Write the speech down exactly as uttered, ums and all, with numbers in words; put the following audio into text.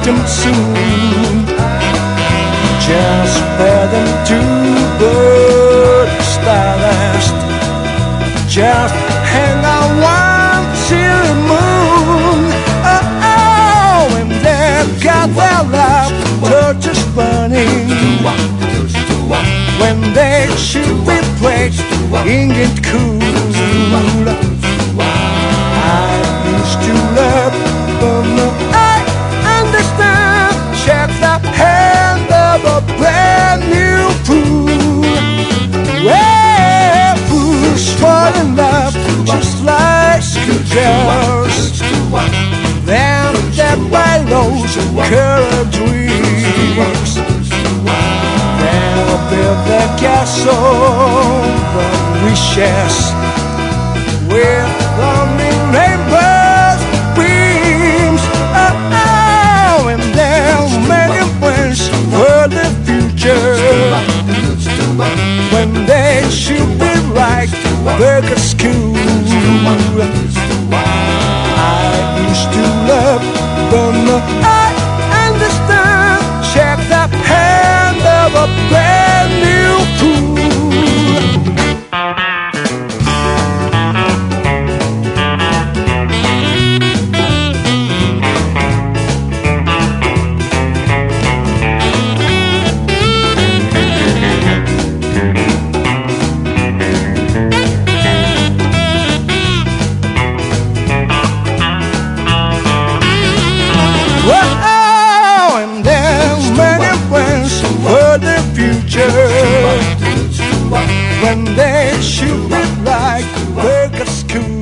them soon. Just bear them to the stardust. Just hang on one till the moon. Oh, oh, and they've got their love torches burning. When they should be placed in it cool. I used to love, but now I understand. Check the hand of a brand new fool. Well, fools fall in love just like schoolgirls. Then they buy those current dreams. They'll build their castle from wishes with only rainbows, beams. Oh, oh, and they'll make plans for the future. When they should be right back at school. I used to love, but now I understand. Check the hand of a brand new fool. Oh, and there's many plans for the future. When they should be like work at school.